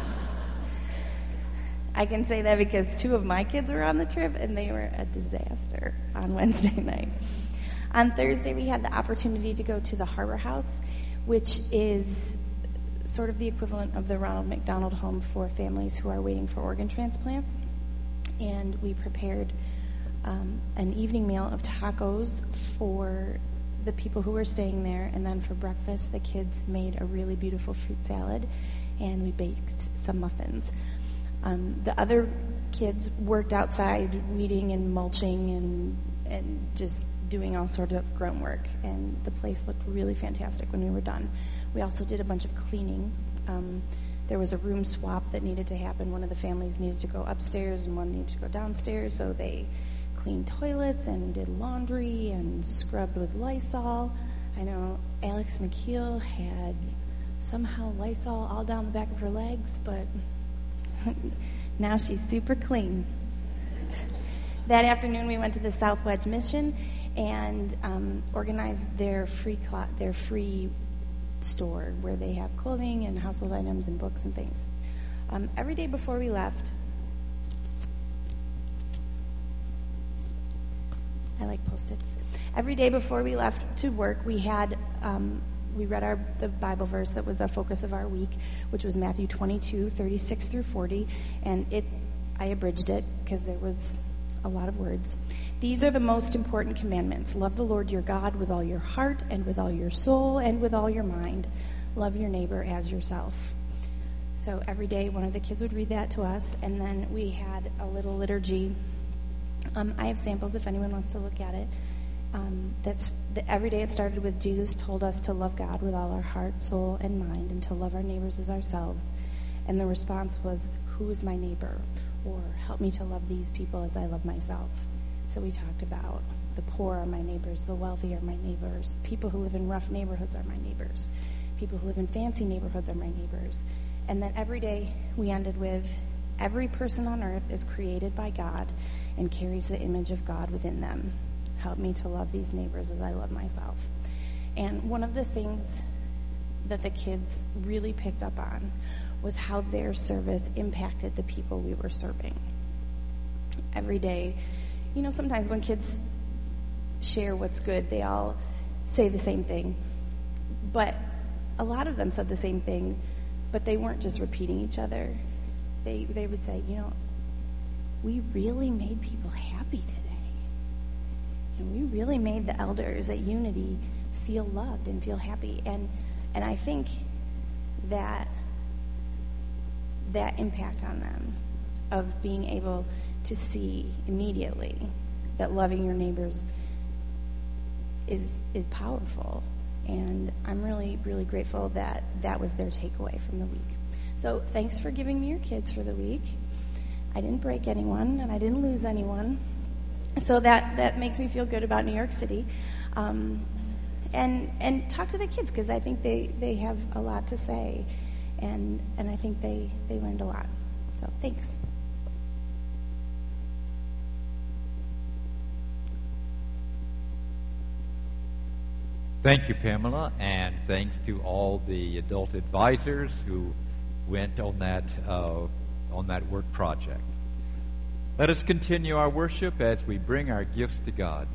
I can say that because 2 of my kids were on the trip, and they were a disaster on Wednesday night. On Thursday, we had the opportunity to go to the Harbor House, which is sort of the equivalent of the Ronald McDonald Home for families who are waiting for organ transplants. And we prepared an evening meal of tacos for the people who were staying there. And then for breakfast, the kids made a really beautiful fruit salad, and we baked some muffins. The other kids worked outside weeding and mulching and just doing all sorts of grunt work, and the place looked really fantastic when we were done. We also did a bunch of cleaning. There was a room swap that needed to happen. One of the families needed to go upstairs and one needed to go downstairs, so they cleaned toilets and did laundry and scrubbed with Lysol. I know Alex McKeel had somehow Lysol all down the back of her legs, but now she's super clean. That afternoon, we went to the South Wedge Mission and organized their free store where they have clothing and household items and books and things. Every day before we left, I like Post-its. Every day before we left to work, we had we read the Bible verse that was the focus of our week, which was Matthew 22:36 through 40, and I abridged it because there was a lot of words. These are the most important commandments. Love the Lord your God with all your heart and with all your soul and with all your mind. Love your neighbor as yourself. So every day one of the kids would read that to us, and then we had a little liturgy. I have samples if anyone wants to look at it. Every day it started with Jesus told us to love God with all our heart, soul, and mind, and to love our neighbors as ourselves. And the response was, who is my neighbor? Or help me to love these people as I love myself. So we talked about the poor are my neighbors, the wealthy are my neighbors, people who live in rough neighborhoods are my neighbors, people who live in fancy neighborhoods are my neighbors. And then every day we ended with, every person on earth is created by God and carries the image of God within them. Help me to love these neighbors as I love myself. And one of the things that the kids really picked up on was how their service impacted the people we were serving. Every day, sometimes when kids share what's good, they all say the same thing. But a lot of them said the same thing, but they weren't just repeating each other. They would say, we really made people happy today. And we really made the elders at Unity feel loved and feel happy. And I think that impact on them of being able to see immediately that loving your neighbors is powerful. And I'm really, really grateful that that was their takeaway from the week. So thanks for giving me your kids for the week. I didn't break anyone, and I didn't lose anyone. So that makes me feel good about New York City. And talk to the kids, because I think they have a lot to say. And I think they learned a lot. So thanks. Thank you, Pamela, and thanks to all the adult advisors who went on that work project. Let us continue our worship as we bring our gifts to God.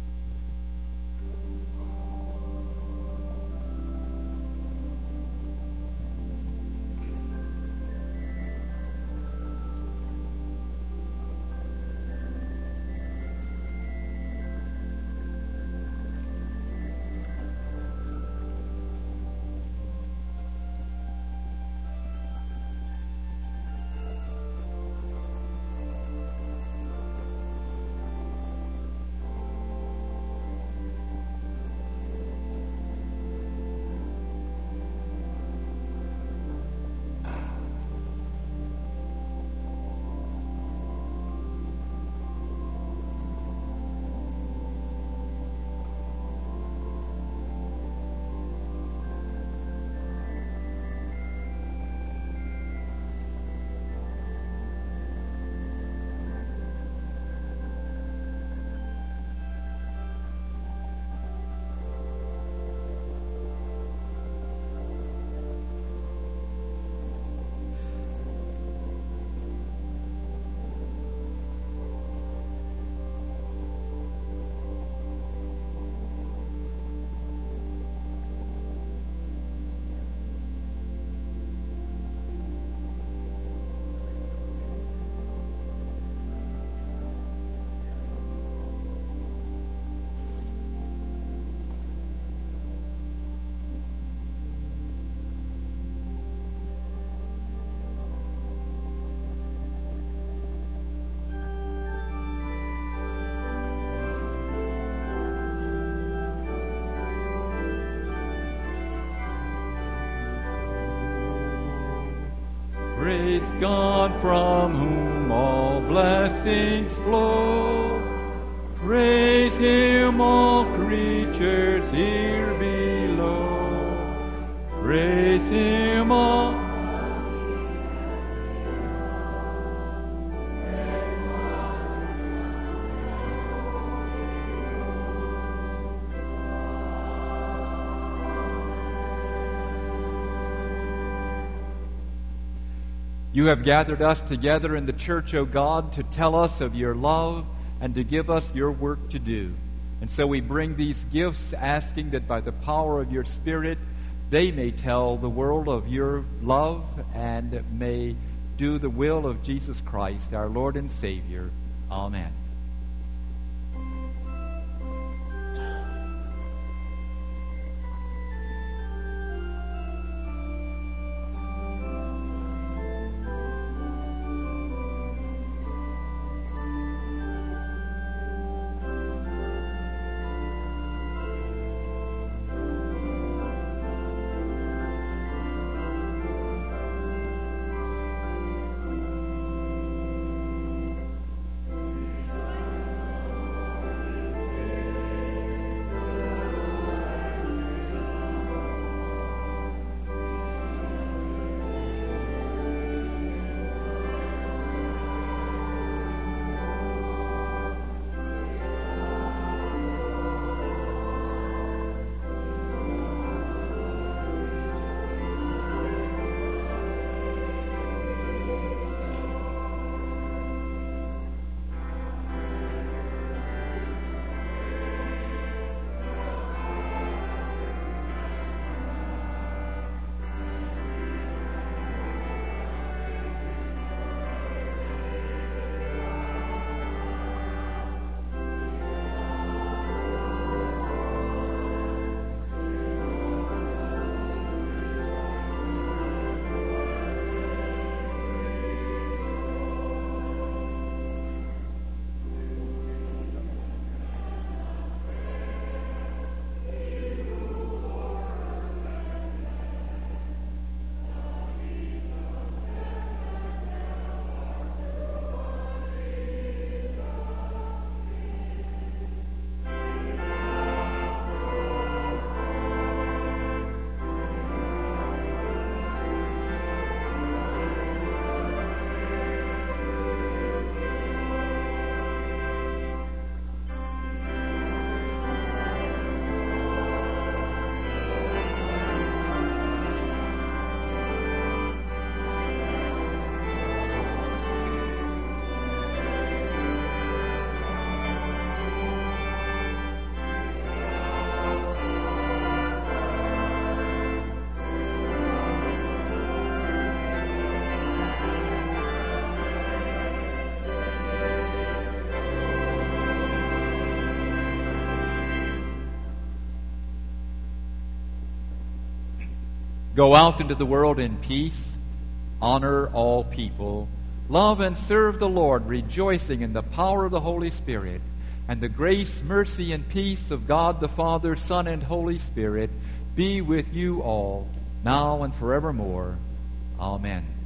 Praise God from whom all blessings flow. Praise Him, all creatures here below. Praise Him, all. You have gathered us together in the church, O God, to tell us of your love and to give us your work to do. And so we bring these gifts, asking that by the power of your Spirit, they may tell the world of your love and may do the will of Jesus Christ, our Lord and Savior. Amen. Go out into the world in peace, honor all people, love and serve the Lord, rejoicing in the power of the Holy Spirit, and the grace, mercy, and peace of God the Father, Son, and Holy Spirit be with you all, now and forevermore. Amen.